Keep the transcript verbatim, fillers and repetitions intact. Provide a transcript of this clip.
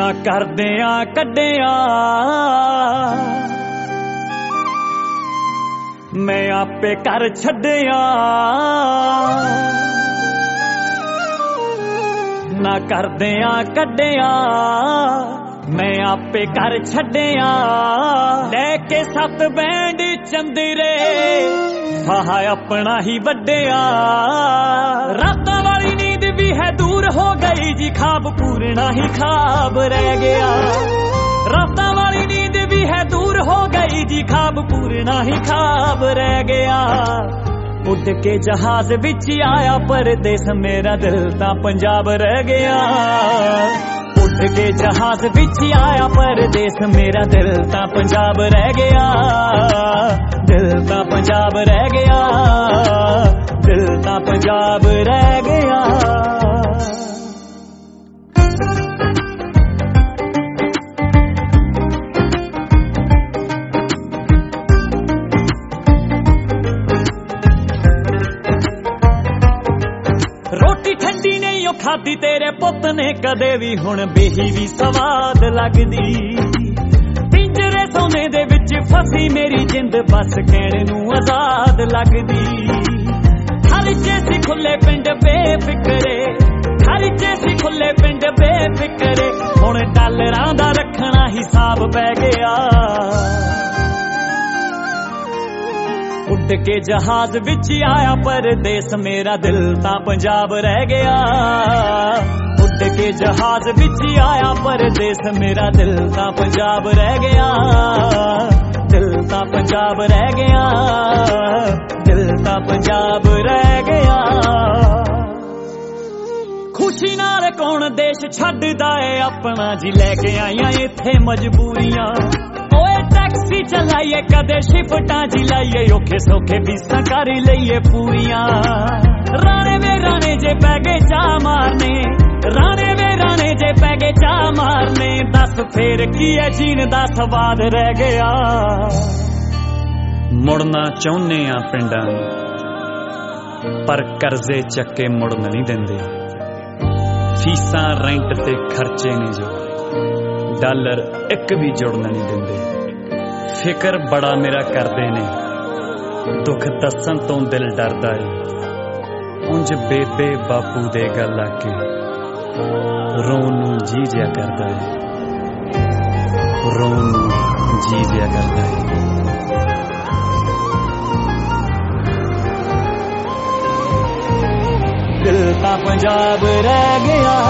ना करदियां कड्डिया मैं आपे कर छड्डिया ना करदियां कड्डिया मैं आपे कर छड्डिया लेके सत बैंड चंदरे फाहा अपना ही वड्डिया रातां वाली नींद भी है दूर हो गई जी ख्वाब पूरना ही ख्वाब रह गया रातां वाली नींद भी है दूर हो गई जी ख्वाब पूरना ही ख्वाब रह गया उड़ के जहाज विच आया परदेस मेरा दिल तां पंजाब रह गया उड़ के जहाज विच आया परदेस मेरा दिल तां पंजाब रह गया दिल तां पंजाब रह गया दिल तां पंजाब रह गया रोटी ठंडी नहीं खादी तेरे पुत ने कदे भी हुण बेही भी स्वाद लगदी पिंजरे सोने दे विच फसी मेरी जिंद बस कहणे नूं आजाद लगदी हर चेसी खुले पिंड बेफिकरे हर चेसी खुले पिंड बेफिकरे हुण डॉलरां दा रखना हिसाब पै गया उड़ के जहाज विच आया परदेस मेरा दिल तां पंजाब रह गया उड़ के जहाज विच आया परदेस मेरा दिल तां पंजाब रह गया दिल तां पंजाब रह गया दिल तां पंजाब रह गया खुशी नाल कौन देश छड्डदा है अपना जी लैके आईयां इत्थे मजबूरियां टैक्सी चलाइए कदे शिफ्टां जी लाइए औखे सौखे फीसां कर लईए पूरियां राणे वे राणे जे पैगे चा मारने राणे वे राणे जे पैगे चा मारने दस फेर की है जीन दा स्वाद रह गया मुड़ना चाहुंदे आ पिंडां पर कर्जे चक्के मुड़न नहीं दिंदे फीसां रेंट ते खर्चे ने जो डॉलर एक भी जुड़न नहीं दिंदे फिकर बड़ा मेरा करदे ने दुख दसन तो दिल डरदा है उंज बेबे बापू दे गल आके रोन नूं जी जिया करदा है रोन नूं जी जिया करदा है दिल तां पंजाब रह गया